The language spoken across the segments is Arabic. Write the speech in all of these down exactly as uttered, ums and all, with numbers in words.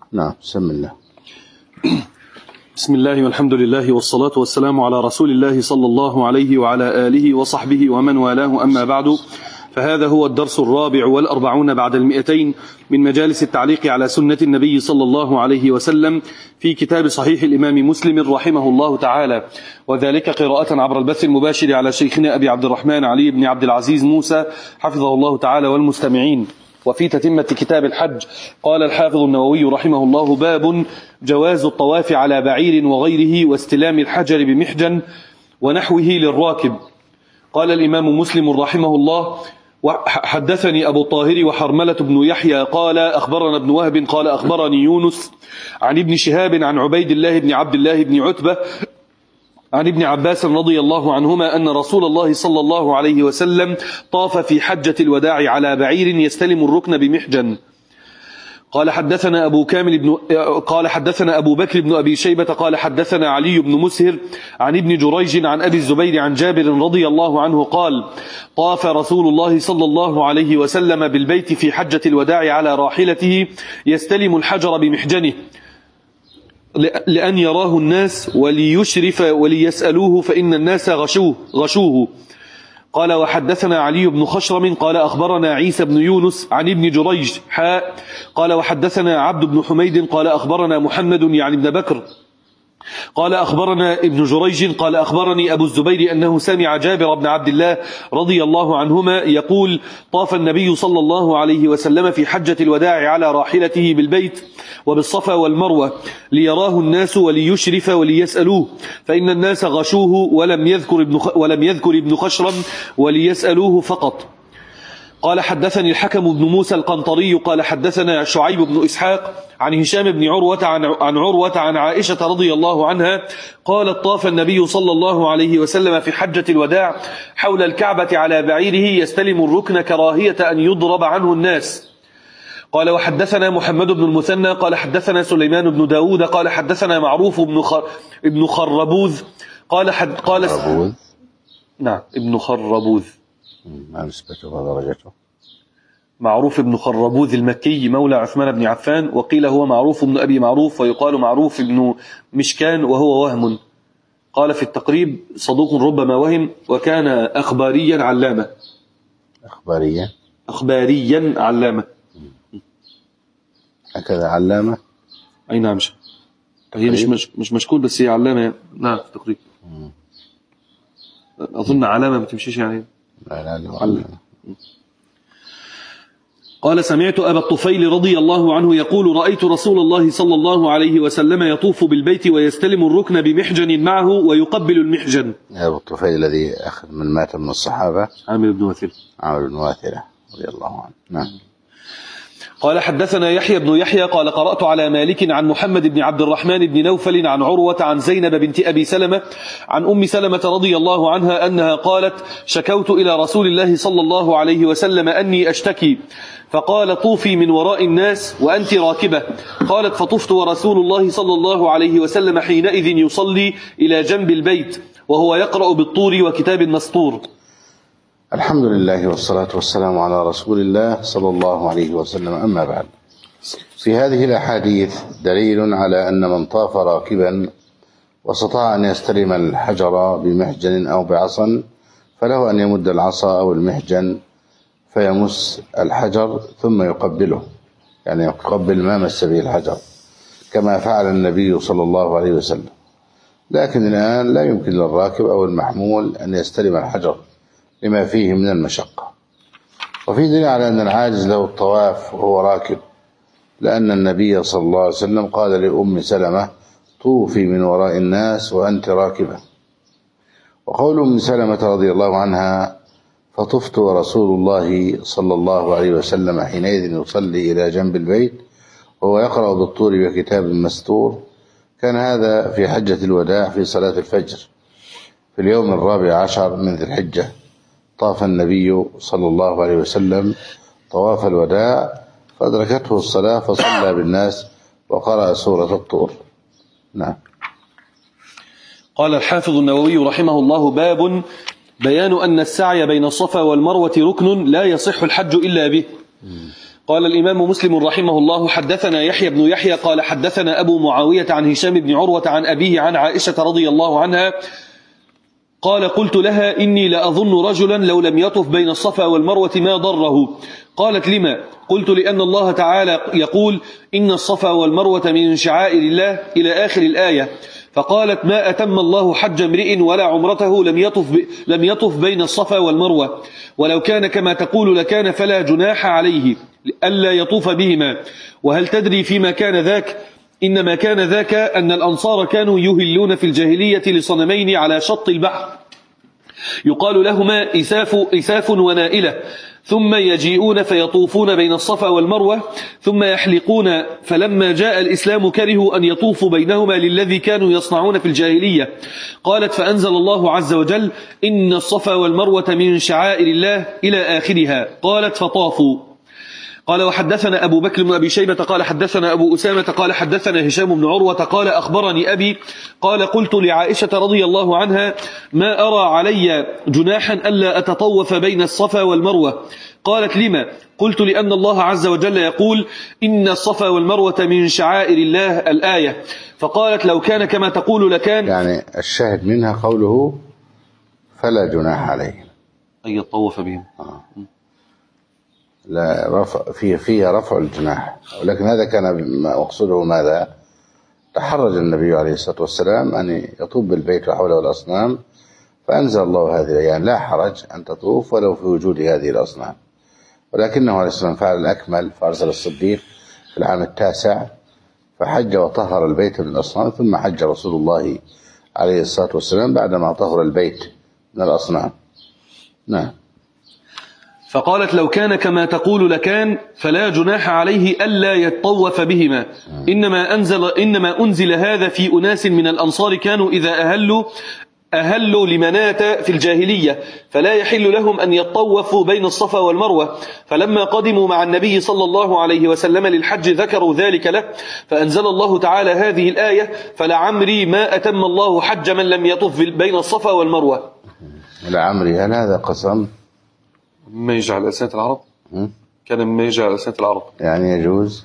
نعم. بسم الله. بسم الله والحمد لله والصلاة والسلام على رسول الله صلى الله عليه وعلى آله وصحبه ومن والاه، أما بعد، فهذا هو الدرس الرابع والأربعون بعد المئتين من مجالس التعليق على سنة النبي صلى الله عليه وسلم في كتاب صحيح الإمام مسلم رحمه الله تعالى، وذلك قراءة عبر البث المباشر على شيخنا أبي عبد الرحمن علي بن عبد العزيز موسى حفظه الله تعالى والمستمعين. وفي تتمة كتاب الحج قال الحافظ النووي رحمه الله: باب جواز الطواف على بعير وغيره واستلام الحجر بمحجن ونحوه للراكب. قال الإمام مسلم رحمه الله: حدثني أبو الطاهر وحرملة بن يحيى قال أخبرنا ابن وهب قال أخبرني يونس عن ابن شهاب عن عبيد الله بن عبد الله بن عتبة عن ابن عباس رضي الله عنهما أن رسول الله صلى الله عليه وسلم طاف في حجة الوداع على بعير يستلم الركن بمحجن. قال حدثنا أبو كامل بن قال حدثنا أبو بكر بن أبي شيبة قال حدثنا علي بن مسهر عن ابن جريج عن أبي الزبير عن جابر رضي الله عنه قال: طاف رسول الله صلى الله عليه وسلم بالبيت في حجة الوداع على راحلته يستلم الحجر بمحجنه لأن يراه الناس وليشرف وليسألوه فإن الناس غشوه, غشوه. قال وحدثنا علي بن خشرم قال أخبرنا عيسى بن يونس عن ابن جريج حاء قال وحدثنا عبد بن حميد قال أخبرنا محمد يعني ابن بكر قال أخبرنا ابن جريج قال أخبرني أبو الزبير أنه سمع جابر بن عبد الله رضي الله عنهما يقول: طاف النبي صلى الله عليه وسلم في حجة الوداع على راحلته بالبيت وبالصفا والمروة ليراه الناس وليشرف وليسألوه فإن الناس غشوه ولم يذكر ابن, ولم يذكر ابن خشرم وليسألوه فقط. قال حدثني الحكم بن موسى القنطري قال حدثنا شعيب بن إسحاق عن هشام بن عروة عن, عن عروة عن عائشة رضي الله عنها قالت: طاف النبي صلى الله عليه وسلم في حجة الوداع حول الكعبة على بعيره يستلم الركن كراهية أن يضرب عنه الناس. قال وحدثنا محمد بن المثنى قال حدثنا سليمان بن داود قال حدثنا معروف بن خر ابن خربوذ قال حد قال خربوذ نعم ابن خربوذ ما نسبته ودرجته. معروف بن خربوذ المكي مولى عثمان بن عفان، وقيل هو معروف بن أبي معروف ويقال معروف بن مشكان وهو وهم. قال في التقريب: صدوق ربما وهم، وكان أخباريا علامة. أخباريا أخباريا علامة هكذا علامة. أي نعم. هي مش مش مش مشكول بس هي علامة. نعم في التقريب. أظن علامة ما تمشيش يعني. لا لا لا. قال سمعت أبا الطفيل رضي الله عنه يقول: رأيت رسول الله صلى الله عليه وسلم يطوف بالبيت ويستلم الركن بمحجن معه ويقبل المحجن. أبو الطفيل الذي أخذ من مات من الصحابة عامر بن واثلة عامر بن واثلة رضي الله عنه. نعم. قال حدثنا يحيى بن يحيى قال قرأت على مالك عن محمد بن عبد الرحمن بن نوفل عن عروة عن زينب بنت أبي سلمة عن أم سلمة رضي الله عنها أنها قالت: شكوت إلى رسول الله صلى الله عليه وسلم أني أشتكي، فقال: طوفي من وراء الناس وأنت راكبة. قالت: فطفت ورسول الله صلى الله عليه وسلم حينئذ يصلي إلى جنب البيت وهو يقرأ بالطور وكتاب مسطور. الحمد لله والصلاة والسلام على رسول الله صلى الله عليه وسلم، أما بعد. في هذه الأحاديث دليل على أن من طاف راكبا واستطاع أن يستلم الحجر بمحجن أو بعصا فله أن يمد العصا أو المحجن فيمس الحجر ثم يقبله، يعني يقبل ما مس به الحجر كما فعل النبي صلى الله عليه وسلم. لكن الآن لا يمكن للراكب أو المحمول أن يستلم الحجر لما فيه من المشقة. وفي دليل على أن العاجز له الطواف وهو راكب، لأن النبي صلى الله عليه وسلم قال لأم سلمة: طوفي من وراء الناس وأنت راكبة. وقول أم سلمة رضي الله عنها: فطفت ورسول الله صلى الله عليه وسلم حينئذ يصلي إلى جنب البيت وهو يقرأ بالطور وكتاب مستور، كان هذا في حجة الوداع في صلاة الفجر في اليوم الرابع عشر من ذي الحجة. طاف النبي صلى الله عليه وسلم طواف الوداع فأدركته الصلاة فصلى بالناس وقرأ سورة الطور. نعم. قال الحافظ النووي رحمه الله: باب بيان أن السعي بين الصفا والمروة ركن لا يصح الحج إلا به. قال الإمام مسلم رحمه الله: حدثنا يحيى بن يحيى قال حدثنا أبو معاوية عن هشام بن عروة عن أبيه عن عائشة رضي الله عنها قال: قلت لها: إني لأظن رجلا لو لم يطف بين الصفا والمروة ما ضره. قالت: لما؟ قلت: لأن الله تعالى يقول: إن الصفا والمروة من شعائر الله إلى آخر الآية. فقالت: ما أتم الله حج امرئ ولا عمرته لم يطف, ب... لم يطف بين الصفا والمروة، ولو كان كما تقول لكان فلا جناح عليه ألا يطوف بهما. وهل تدري فيما كان ذاك؟ إنما كان ذاك أن الأنصار كانوا يهلون في الجاهلية لصنمين على شط البحر يقال لهما إساف, إساف ونائلة، ثم يجيئون فيطوفون بين الصفا والمروة ثم يحلقون، فلما جاء الإسلام كرهوا أن يطوفوا بينهما للذي كانوا يصنعون في الجاهلية. قالت: فأنزل الله عز وجل: إن الصفا والمروة من شعائر الله إلى آخرها. قالت: فطافوا. قال: وحدثنا أبو بكر بن أبي شيبة قال حدثنا أبو أسامة قال حدثنا هشام بن عروة قال أخبرني أبي قال: قلت لعائشة رضي الله عنها: ما أرى علي جناحا ألا أتطوف بين الصفا والمروة. قالت: لما؟ قلت: لأن الله عز وجل يقول: إن الصفا والمروة من شعائر الله الآية. فقالت: لو كان كما تقول لكان. يعني الشاهد منها قوله: فلا جناح عليه أن يطوف بهم. آه. لا رفع فيه فيها رفع الجناح، ولكن هذا كان مقصوده ماذا؟ تحرج النبي عليه الصلاة والسلام أن يطوف بالبيت وحوله الأصنام، فأنزل الله هذه الآيات: لا حرج أن تطوف ولو في وجود هذه الأصنام. ولكنه عليه الصلاة والسلام فعل الأكمل، فأرسل الصديق في العام التاسع فحج وطهر البيت من الأصنام، ثم حج رسول الله عليه الصلاة والسلام بعدما طهر البيت من الأصنام. نعم. فقالت: لو كان كما تقول لكان فلا جناح عليه ألا يطوف بهما. إنما أنزل, إنما أنزل هذا في أناس من الأنصار كانوا إذا أهلوا أهلوا لمناة في الجاهلية فلا يحل لهم أن يطوفوا بين الصفا والمروة، فلما قدموا مع النبي صلى الله عليه وسلم للحج ذكروا ذلك له، فأنزل الله تعالى هذه الآية: فلعمري ما أتم الله حج من لم يطف بين الصفا والمروة. لعمري، هل هذا قسم؟ ما يجعل ألسنة العرب؟ م? كان ما يجعل ألسنة العرب يعني يجوز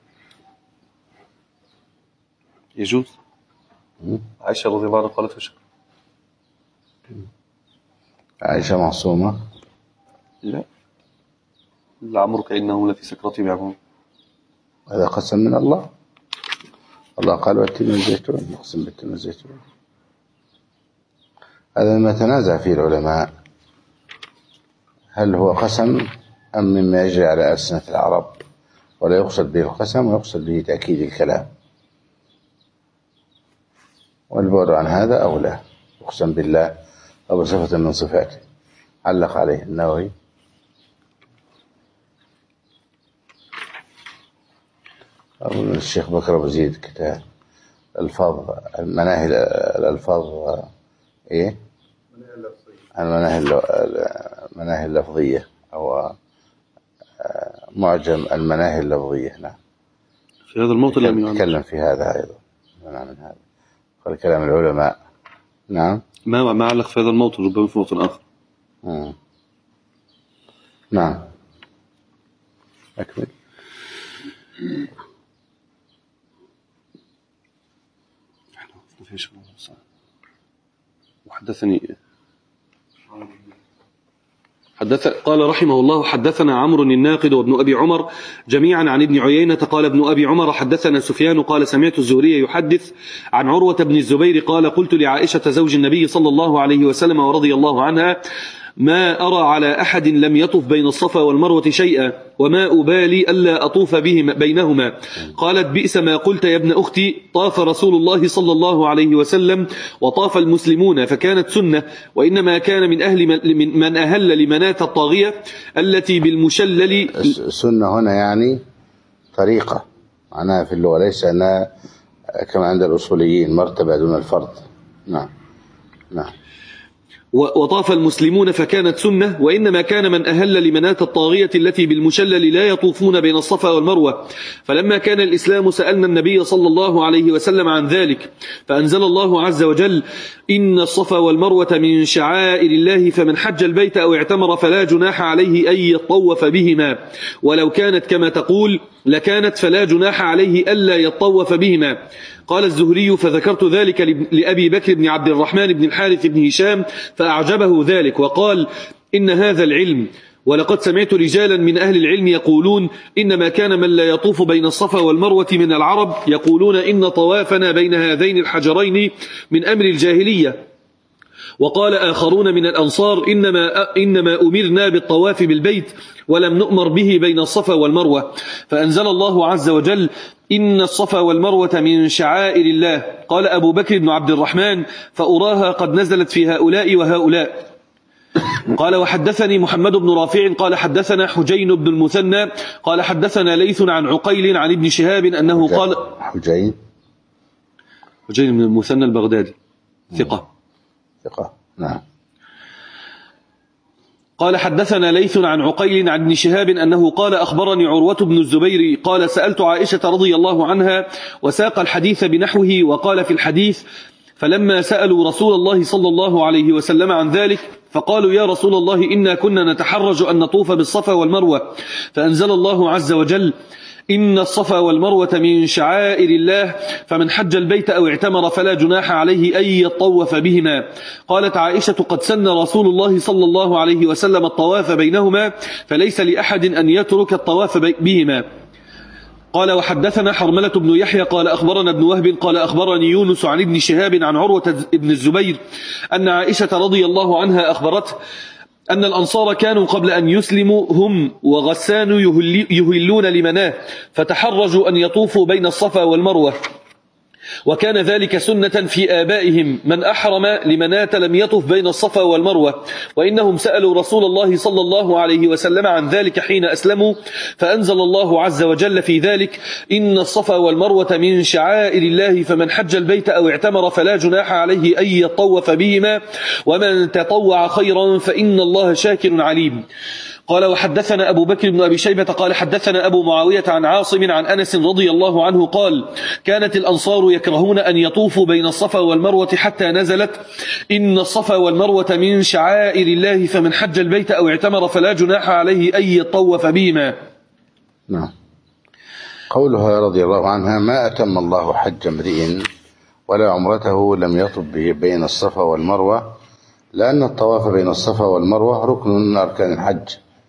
يجوز م? عائشة رضي الله عنها قالت: وش عائشة معصومة؟ لا، لعمرك إنهم لفي سكرتهم يعمهون. هذا قسم من الله. الله قال: والتين والزيتون، نقسم بالتين والزيتون. هذا مما تنازع فيه العلماء، هل هو قسم أم مما يجري على ألسنة العرب، ولا يقصد به القسم ويقصد به تأكيد الكلام، والبعد عن هذا أولى. يقسم بالله أو بصفة من صفاته. علق عليه النووي: أو الشيخ بكر أبو زيد كتاب الألفاظ المناهي الألفاظ إيه المناهي المناهي اللفظية أو معجم المناهي اللفظية. نعم. في هذا الموطن لم يتكلم في هذا أيضا، منع من هذا والكلام العلماء. نعم. ما ما علق في هذا الموطن، ربما في موطن آخر. مم. نعم. أكمل. وحدثني حدث قال رحمه الله: حدثنا عمرو الناقد وابن أبي عمر جميعا عن ابن عيينة قال ابن أبي عمر: حدثنا سفيان قال سمعت الزهري يحدث عن عروة بن الزبير قال: قلت لعائشة زوج النبي صلى الله عليه وسلم ورضي الله عنها: ما أرى على أحد لم يطف بين الصفا والمروة شيئا، وما أبالي ألا أطوف بهم بينهما. قالت: بئس ما قلت يا ابن أختي، طاف رسول الله صلى الله عليه وسلم وطاف المسلمون فكانت سنة، وإنما كان من أهل من, من أهل لمناة الطاغية التي بالمشلل. السنة هنا يعني طريقة، معناها في اللغة، ليس أنها كما عند الأصوليين مرتبة دون الفرض. نعم. نعم. وطاف المسلمون فكانت سنة، وإنما كان من أهل لمناة الطاغية التي بالمشلل لا يطوفون بين الصفا والمروة. فلما كان الإسلام سألنا النبي صلى الله عليه وسلم عن ذلك، فأنزل الله عز وجل: إن الصفا والمروة من شعائر الله فمن حج البيت أو اعتمر فلا جناح عليه أن يطوف بهما، ولو كانت كما تقول لكانت فلا جناح عليه ألا يطوف بهما. قال الزهري: فذكرت ذلك لأبي بكر بن عبد الرحمن بن الحارث بن هشام فأعجبه ذلك، وقال: إن هذا العلم، ولقد سمعت رجالا من أهل العلم يقولون إنما كان من لا يطوف بين الصفا والمروة من العرب يقولون إن طوافنا بين هذين الحجرين من أمر الجاهلية. وقال آخرون من الأنصار: إنما, إنما أمرنا بالطواف بالبيت ولم نؤمر به بين الصفا والمروة. فأنزل الله عز وجل: إن الصفا والمروة من شعائر الله. قال أبو بكر بن عبد الرحمن: فأراها قد نزلت في هؤلاء وهؤلاء. قال: وحدثني محمد بن رافع قال حدثنا حجين بن المثنى قال حدثنا ليث عن عقيل عن ابن شهاب أنه قال. حجين حجين بن المثنى البغدادي ثقة ثقة نعم. قال: حدثنا ليث عن عقيل عن ابن شهاب أنه قال: أخبرني عروة بن الزبير قال: سألت عائشة رضي الله عنها، وساق الحديث بنحوه، وقال في الحديث: فلما سألوا رسول الله صلى الله عليه وسلم عن ذلك فقالوا: يا رسول الله، إنا كنا نتحرج أن نطوف بالصفا والمروة، فأنزل الله عز وجل: إن الصفا والمروة من شعائر الله فمن حج البيت أو اعتمر فلا جناح عليه أن يطوف بهما. قالت عائشة: قد سن رسول الله صلى الله عليه وسلم الطواف بينهما، فليس لأحد أن يترك الطواف بهما. قال: وحدثنا حرملة بن يحيى قال أخبرنا ابن وهب قال أخبرني يونس عن ابن شهاب عن عروة ابن الزبير أن عائشة رضي الله عنها أخبرته أن الأنصار كانوا قبل أن يسلموا هم وغسان يهلون لمناه، فتحرجوا أن يطوفوا بين الصفا والمروة، وكان ذلك سنة في آبائهم. من أحرم لمناة لم يطف بين الصفا والمروة، وإنهم سألوا رسول الله صلى الله عليه وسلم عن ذلك حين أسلموا، فأنزل الله عز وجل في ذلك: إن الصفا والمروة من شعائر الله فمن حج البيت أو اعتمر فلا جناح عليه أن يطوف بهما، ومن تطوع خيرا فإن الله شاكر عليم. قال: وحدثنا أبو بكر بن أبي شيبة قال حدثنا أبو معاوية عن عاصم عن أنس رضي الله عنه قال: كانت الأنصار يكرهون أن يطوفوا بين الصفا والمروة حتى نزلت: إن الصفا والمروة من شعائر الله فمن حج البيت أو اعتمر فلا جناح عليه أن يطوف بهما. نعم. قولها رضي الله عنها: ما أتم الله حج امرئ ولا عمرته لم يطف به بين الصفا والمروة، لأن الطواف بين الصفا والمروة ركن من أركان الحج.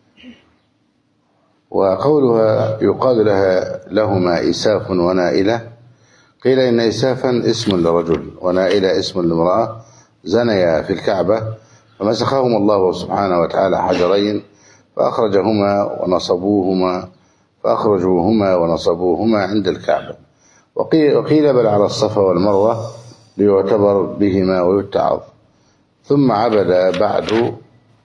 وقولها يقال لها لهما إساف ونائلة، قيل إن إسافا اسم لرجل ونائلة اسم لامرأة زنيا في الكعبة، فمسخهما الله سبحانه وتعالى حجرين فأخرجهما ونصبوهما فأخرجوهما ونصبوهما عند الكعبة. وقيل, وقيل بل على الصفا والمروة ليعتبر بهما ويتعظ. ثم عبد بعد،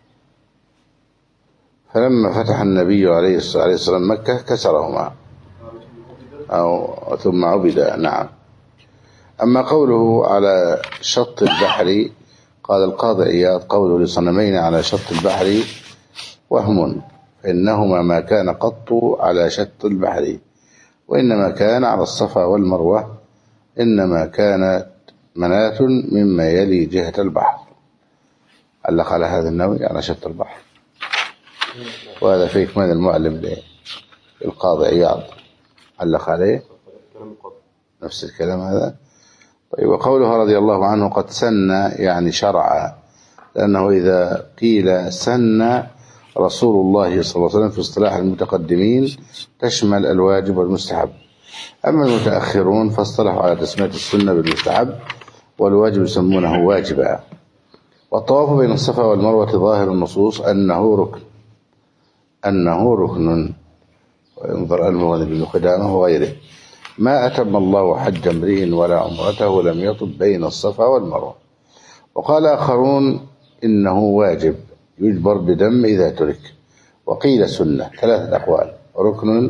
فلما فتح النبي عليه الصلاة والسلام مكة كسرهما، أو ثم عبد. نعم. أما قوله على شط البحر، قال القاضي عياض: قوله لصنمين على شط البحر وهم، فإنهما ما كان قط على شط البحر، وإنما كان على الصفا والمروة، إنما كانت مناة مما يلي جهة البحر. علق على هذا النوع على شط البحر، وهذا في إكمال المعلم للقاضي عياض، علق عليه نفس الكلام هذا. طيب. وقولها رضي الله عنه: قد سن يعني شرع، لأنه إذا قيل سن رسول الله صلى الله عليه وسلم في اصطلاح المتقدمين تشمل الواجب والمستحب. أما المتأخرون فاصطلحوا على تسمية السنة بالمستحب، والواجب يسمونه واجبا. والطواف بين الصفا والمروة ظاهر النصوص أنه ركن أنه ركن وينظر المغني بن قدامة وغيره. ما أتم الله حج امرئ ولا عمرته لم يطب بين الصفا والمروة. وقال آخرون إنه واجب يجبر بدم إذا ترك، وقيل سنة. ثلاثة أقوال: ركن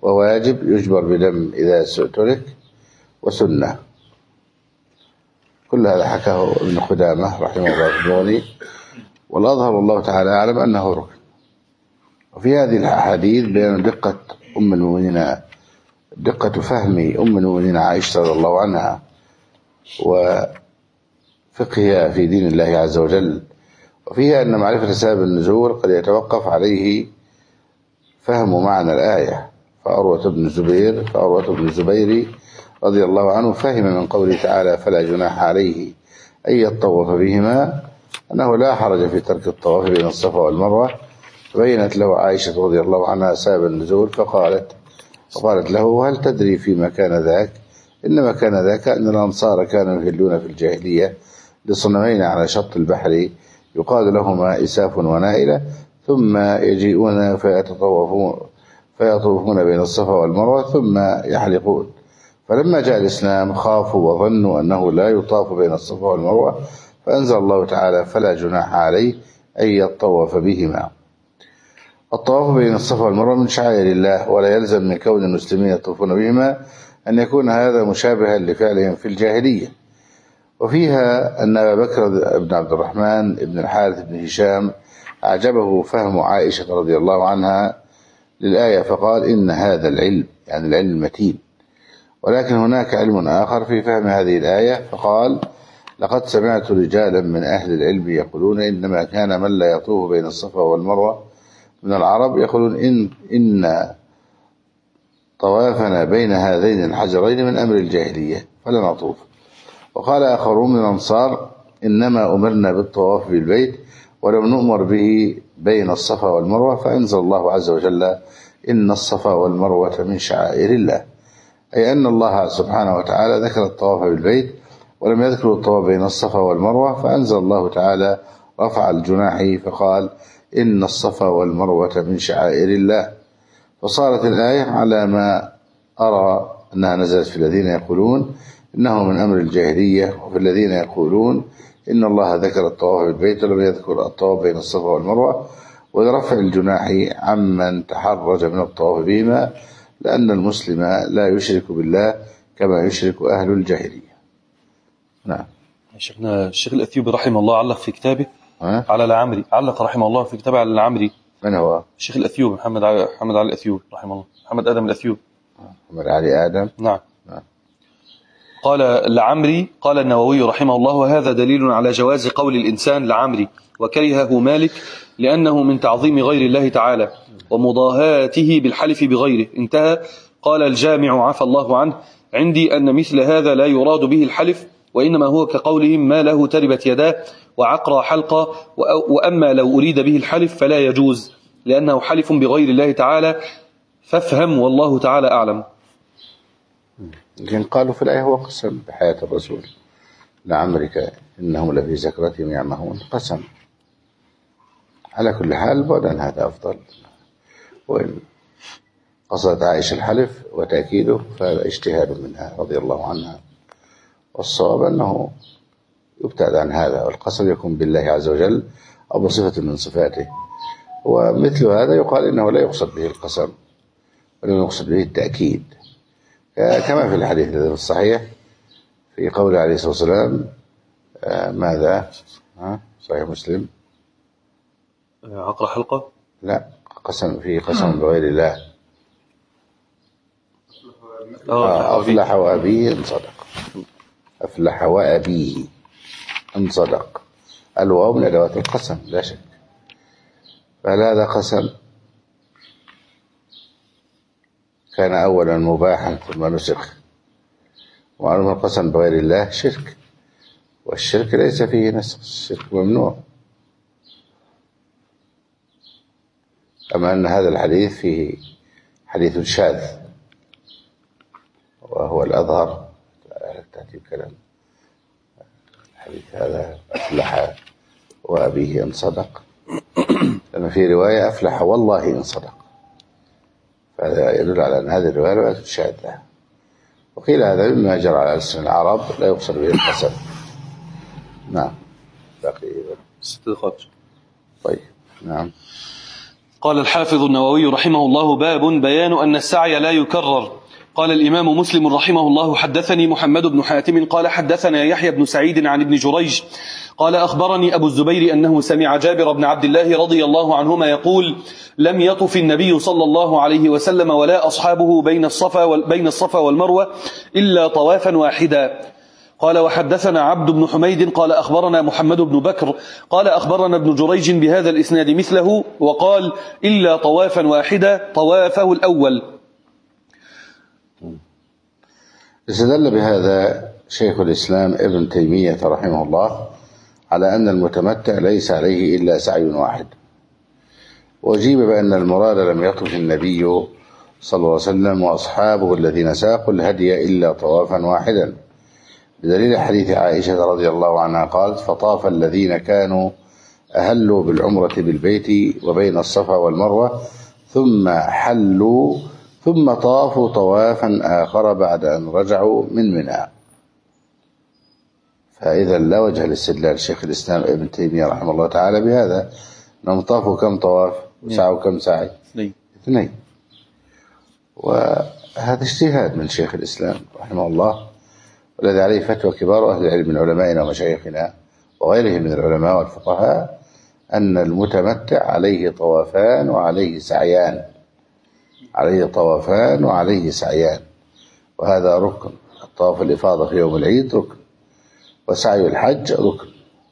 وواجب يجبر بدم إذا ترك وسنة. كل هذا حكاه ابن قدامة رحمه الله في المغني، والأظهر والله تعالى أعلم أنه ركن. وفي هذه الأحاديث بيان دقة أم المؤمنين دقة فهم أم المؤمنين عائشة رضي الله عنها وفقهها في دين الله عز وجل، وفيها أن معرفة سبب النزول قد يتوقف عليه فهم معنى الآية. فأروة بن الزبير فأروة بن الزبير رضي الله عنه فهم من قوله تعالى فلا جناح عليه أن يطوف بهما أنه لا حرج في ترك الطواف بين الصفا والمروة. فبينت له عائشة رضي الله عنها سبب النزول فقالت فقالت له هل تدري فيما كان ذاك؟ إنما كان ذاك أن الأنصار كانوا يهلون في الجاهلية لصنمين على شط البحر يقال لهما إساف ونائلة، ثم يجيئون فيتطوفون فيطوفون بين الصفا والمروة ثم يحلقون. فلما جاء الإسلام خافوا وظنوا أنه لا يطاف بين الصفا والمروة، فأنزل الله تعالى فلا جناح عليه أن يطوف بهما. الطواف بين الصفا والمروة من شعائر الله، ولا يلزم من كون المسلمين يطوفون بهما أن يكون هذا مشابها لفعلهم في الجاهلية. وفيها أن أبا بكر بن عبد الرحمن بن الحارث بن هشام أعجبه فهم عائشة رضي الله عنها للآية فقال إن هذا العلم يعني العلم المتين. ولكن هناك علم آخر في فهم هذه الآية فقال لقد سمعت رجالا من أهل العلم يقولون إنما كان من لا يطوف بين الصفا والمروة من العرب يقولون إن, إن طوافنا بين هذين الحجرين من أمر الجاهلية فلا نطوف. وقال آخرون من الأنصار إنما أمرنا بالطواف بالبيت ولم نؤمر به بين الصفا والمروة، فأنزل الله عز وجل إن الصفا والمروة من شعائر الله، أي أن الله سبحانه وتعالى ذكر الطواف بالبيت ولم يذكر الطواف بين الصفا والمروة، فأنزل الله تعالى رفع الجناح فقال إن الصفا والمروة من شعائر الله. فصارت الآية على ما أرى أنها نزلت في الذين يقولون إنه من أمر الجاهلية، وفي الذين يقولون إن الله ذكر الطواف بالبيت ولم يذكر الطواف بين الصفا والمروة، ولرفع الجناح عمن تحرج من الطواف بهما، لأن المسلم لا يشرك بالله كما يشرك أهل الجاهلية. نعم. شيخنا الشيخ الأثيوبي رحمه الله علق في كتابه أه؟ على العمري، علق رحمه الله في كتابه على العمري. من هو؟ الشيخ الأثيوبي محمد علي محمد علي الأثيوبي رحمه الله، محمد آدم الأثيوبي. محمد علي آدم. نعم. نعم. قال العمري قال النووي رحمه الله وهذا دليل على جواز قول الإنسان لعمري، وكرهه مالك لأنه من تعظيم غير الله تعالى ومضاهاته بالحلف بغيره. انتهى. قال الجامع عفى الله عنه عندي أن مثل هذا لا يراد به الحلف، وإنما هو كقولهم ما له تربت يداه وعقرى حلقة، وأما لو أريد به الحلف فلا يجوز لأنه حلف بغير الله تعالى، فافهم والله تعالى أعلم. لكن قالوا في الآية هو قسم بحياة الرسول لعمرك إنهم لفي سكرتهم يعمهون، قسم. على كل حال بعد هذا أفضل، وإن قصدت عائشة الحلف وتأكيده فهذا اجتهاد منها رضي الله عنها، والصواب أنه يبتعد عن هذا، والقسم يكون بالله عز وجل أو بصفة من صفاته. ومثل هذا يقال إنه لا يقصد به القسم ولم يقصد به التأكيد، كما في الحديث الذي في الصحيح في قول عليه الصلاة والسلام ماذا صحيح مسلم عقر حلقة لا قسم فيه قسم بغير الله أفلح وأبيه إن صدق أفلح وأبيه إن صدق. الواو من أدوات القسم لا شك، فهل هذا قسم كان أولا مباحا ثم نسخ؟ ومعلوم القسم بغير الله شرك، والشرك ليس فيه نسخ، الشرك ممنوع. أما أن هذا الحديث فيه حديث شاذ وهو الأظهر تأتي كلام الحديث هذا أفلح وأبيه إن صدق، لأن في رواية أفلح والله إن صدق، فهذا يدل على أن هذه الرواية رواية شاذة. وقيل هذا مما جرى على ألسن العرب لا يقصد به القسم. نعم. باقي ست دقائق. طيب. نعم. قال الحافظ النووي رحمه الله باب بيان أن السعي لا يكرر قال الإمام مسلم رحمه الله: حدثني محمد بن حاتم قال حدثنا يحيى بن سعيد عن ابن جريج قال أخبرني أبو الزبير أنه سمع جابر بن عبد الله رضي الله عنهما يقول: لم يطف النبي صلى الله عليه وسلم ولا أصحابه بين الصفا بين الصفا والمروة إلا طوافا واحدا. قال: وحدثنا عبد بن حميد قال أخبرنا محمد بن بكر قال أخبرنا ابن جريج بهذا الإسناد مثله، وقال: إلا طوافا واحدا طوافه الأول. استدل بهذا شيخ الإسلام ابن تيمية رحمه الله على أن المتمتع ليس عليه إلا سعي واحد، وأجيب بأن المراد لم يطف النبي صلى الله عليه وسلم وأصحابه الذين ساقوا الهدي إلا طوافا واحدا، بدليل حديث عائشة رضي الله عنها قالت: فطاف الذين كانوا أهلوا بالعمرة بالبيت وبين الصفا والمروة ثم حلوا ثم طافوا طوافا آخر بعد أن رجعوا من منى. فإذا لا وجه لاستدلال شيخ الإسلام ابن تيمية رحمه الله تعالى بهذا، أنهم طافوا كم طواف وسعوا كم سعي؟ اثنين. وهذا اجتهاد من شيخ الإسلام رحمه الله، والذي عليه فتوى كبار أهل العلم من علمائنا ومشايخنا وغيرهم من العلماء والفقهاء أن المتمتع عليه طوافان وعليه سعيان، عليه طوافان وعليه سعيان، وهذا ركن. الطواف الإفاضة في يوم العيد ركن، وسعي الحج ركن.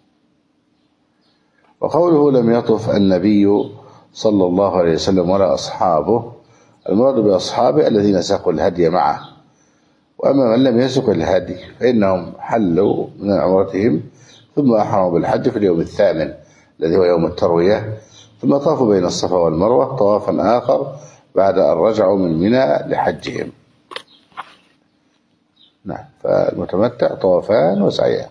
وقوله لم يطف النبي صلى الله عليه وسلم ولا أصحابه، المراد بأصحابه الذين ساقوا الهدي معه، وأما من لم يسق الهدي فإنهم حلوا من عمرتهم ثم أحرموا بالحج في اليوم الثامن الذي هو يوم التروية، ثم طافوا بين الصفا والمروة طوافا آخر بعد أن رجعوا من منى لحجهم. نعم، فالمتمتع طوافان وسعيان.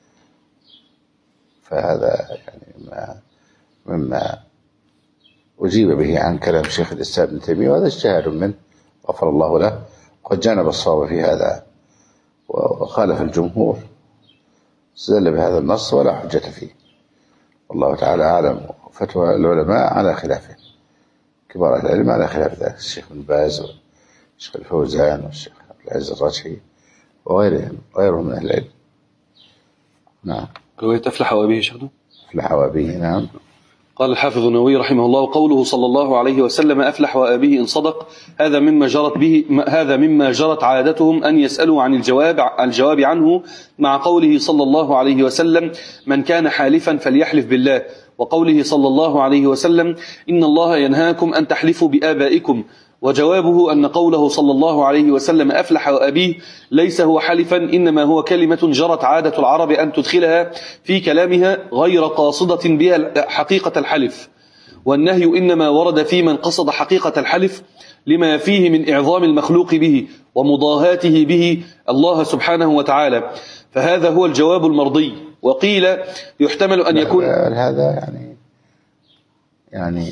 فهذا يعني ما مما أجيب به عن كلام شيخ الإسلام ابن تيمية، وهذا اجتهاد منه غفر الله له، قد جانب الصواب في هذا وخالف الجمهور، استدل بهذا النص ولا حجة فيه، والله تعالى أعلم. فتوى العلماء على خلافه، كبار أهل العلم على خلاف ذلك، الشيخ بن باز والشيخ الفوزان والشيخ عبد العزيز الرجحي وغيرهم غيرهم من أهل العلم. نعم. رواية أفلح وأبيه شيخنا؟ أفلح وأبيه، نعم. قال الحافظ النووي رحمه الله: قوله صلى الله عليه وسلم أفلح وأبيه إن صدق، هذا مما جرت به هذا مما جرت عادتهم أن يسألوا عن الجواب الجواب عنه، مع قوله صلى الله عليه وسلم: من كان حالفا فليحلف بالله، وقوله صلى الله عليه وسلم: إن الله ينهاكم أن تحلفوا بآبائكم. وجوابه أن قوله صلى الله عليه وسلم أفلح وأبيه ليس هو حلفا، إنما هو كلمة جرت عادة العرب أن تدخلها في كلامها غير قاصدة بها حقيقة الحلف، والنهي إنما ورد في من قصد حقيقة الحلف لما فيه من إعظام المخلوق به ومضاهاته به الله سبحانه وتعالى، فهذا هو الجواب المرضي. وقيل يحتمل أن يكون هذا يعني يعني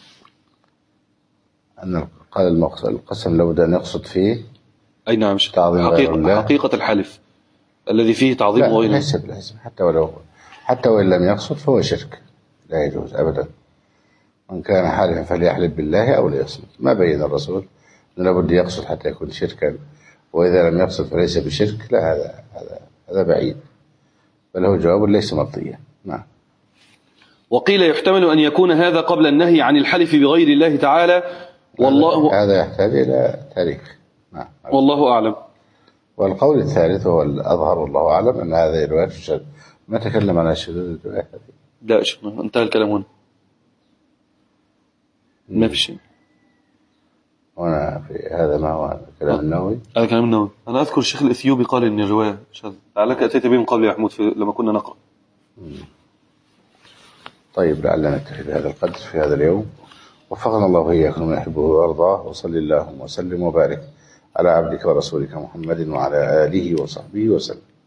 أن قال القسم لابد أن يقصد فيه أي نعم تعظيم غير الله، حقيقة الحلف الذي فيه تعظيم غير الله. ليس بلازم، حتى ولو حتى وإن لم يقصد فهو شرك، لا يجوز أبدا. من كان حالفا فليحلف بالله أو ليصمت. ما بين الرسول أنه لابد يقصد حتى يكون شركا، وإذا لم يقصد فليس بشرك، لا، هذا هذا هذا بعيد، بل هو جواب ليس مرضيا. نعم. وقيل يحتمل أن يكون هذا قبل النهي عن الحلف بغير الله تعالى، والله هذا يحتاج إلى تاريخ. نعم. والله أعلم. والقول الثالث هو الأظهر والله أعلم أن هذه رواية الشذ. ما تكلم عن الشذوذ الرواية هذه؟ لا شكرا، انتهى الكلام هنا، ما في شيء. وانا في هذا ما هو كلام النووي؟ هذا كلام النووي. أنا أذكر الشيخ الإثيوبي قال إن الرواية شذ، لعلك أتيت به من قبل يا محمود لما كنا نقرأ. مم. طيب، لعلنا نكتفي بهذا القدر في هذا اليوم، وفقنا الله وإياكم من يحبه ويرضاه، وصلى اللهم وسلم وبارك على عبدك ورسولك محمد وعلى آله وصحبه وسلم.